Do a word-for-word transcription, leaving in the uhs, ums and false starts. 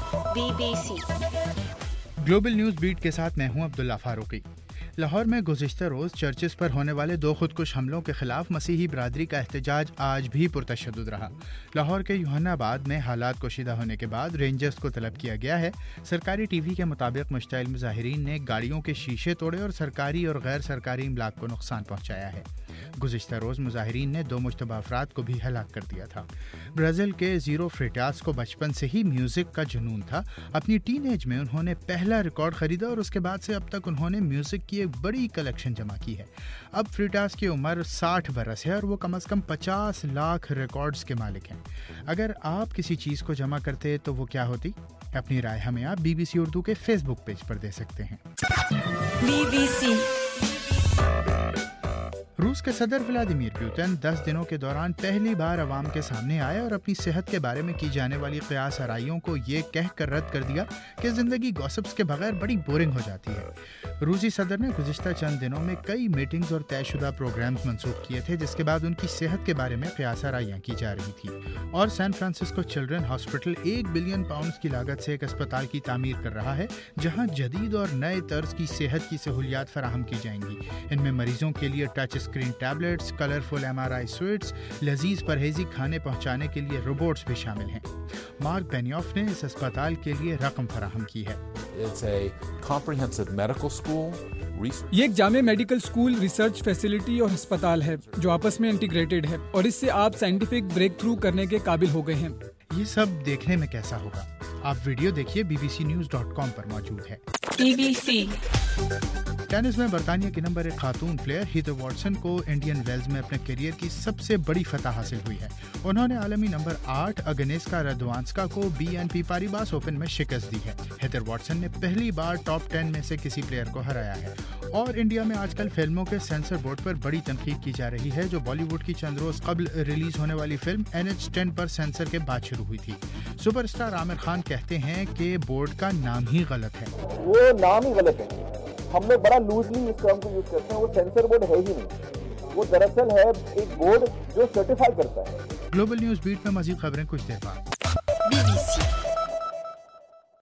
Be B C global news beat کے ساتھ میں ہوں عبداللہ فاروقی۔ لاہور میں گزشتہ روز چرچز پر ہونے والے دو خودکش حملوں کے خلاف مسیحی برادری کا احتجاج آج بھی پرتشدد رہا۔ لاہور کے یوحنا آباد میں حالات کشیدہ ہونے کے بعد رینجرز کو طلب کیا گیا ہے۔ سرکاری ٹی وی کے مطابق مشتعل مظاہرین نے گاڑیوں کے شیشے توڑے اور سرکاری اور غیر سرکاری املاک کو نقصان پہنچایا ہے۔ گزشتہ روز مظاہرین نے دو مشتبہ افراد کو بھی ہلاک کر دیا تھا۔ برازیل کے زیرو فریٹاس کو بچپن سے ہی میوزک کا جنون تھا۔ اپنی ٹین ایج میں انہوں نے پہلا ریکارڈ خریدا اور اس کے بعد سے اب تک انہوں نے میوزک کی ایک بڑی کلیکشن جمع کی ہے۔ اب فریٹاس کی عمر ساٹھ برس ہے اور وہ کم از کم پچاس لاکھ ریکارڈز کے مالک ہیں۔ اگر آپ کسی چیز کو جمع کرتے تو وہ کیا ہوتی؟ اپنی رائے ہمیں آپ بی بی سی اردو کے فیس بک پیج پر دے سکتے ہیں۔ بی بی سی روس کے صدر ولادیمیر پوتن دس دنوں کے دوران پہلی بار عوام کے سامنے آئے اور اپنی صحت کے بارے میں کی جانے والی قیاس آرائیوں کو یہ کہہ کر رد کر دیا کہ زندگی گوسپس کے بغیر بڑی بورنگ ہو جاتی ہے۔ روسی صدر نے گزشتہ چند دنوں میں کئی میٹنگز اور طے شدہ پروگرامز منسوخ کیے تھے، جس کے بعد ان کی صحت کے بارے میں قیاس آرائیاں کی جا رہی تھی۔ اور سین فرانسسکو چلڈرن ہاسپٹل ایک بلین پاؤنڈز کی لاگت سے ایک اسپتال کی تعمیر کر رہا ہے، جہاں جدید اور نئے طرز کی صحت کی سہولیات فراہم کی جائیں گی۔ ان میں مریضوں کے لیے touch screen tablets, colourful M R I suites, لذیذ پرہیزی کھانے پہنچانے کے لیے روبوٹس بھی شامل ہیں۔ مارک بینیوف نے اس اسپتال کے لیے رقم فراہم کی ہے۔ یہ ایک جامع میڈیکل اسکول، ریسرچ فیسلٹی اور ہسپتال ہے جو آپس میں انٹیگریٹڈ ہے، اور اس سے آپ سائنٹیفک بریک تھرو کرنے کے قابل ہو گئے ہیں۔ یہ سب دیکھنے میں کیسا ہوگا؟ آپ ویڈیو دیکھیے، B B C news dot com پر موجود ہے۔ بی بی سی ٹینس میں برطانیہ کی نمبر ایک خاتون پلیئر ہیتر واٹسن کو انڈین ویلز میں اپنے کیریئر کی سب سے بڑی فتح حاصل ہوئی ہے۔ انہوں نے عالمی نمبر آٹھ اگنیسکا رادوانسکا کو B N P Paribas open میں شکست دی ہے۔ ہیتر واٹسن نے پہلی بار ٹاپ ٹین میں سے کسی پلیئر کو ہرایا ہے۔ اور انڈیا میں آج کل فلموں کے سینسر بورڈ پر بڑی تنقید کی جا رہی ہے، جو بالی ووڈ کی چند روز قبل ریلیز ہونے والی فلم این ایچ ٹین پر سینسر کے بعد شروع ہوئی تھی۔ سپر اسٹار عامر خان کہتے ہیں کہ بورڈ کا نام ہی غلط ہے۔ وہ نام ہی غلط ہے، ہم لوگ بڑا لوزلی اس ٹرم کو یوز کرتے ہیں۔ وہ سینسر بورڈ ہے ہی نہیں، وہ دراصل ہے ایک بورڈ جو سرٹیفائی کرتا ہے۔ گلوبل نیوز بیٹ میں مزید خبریں کچھ دیر بعد۔ Be B C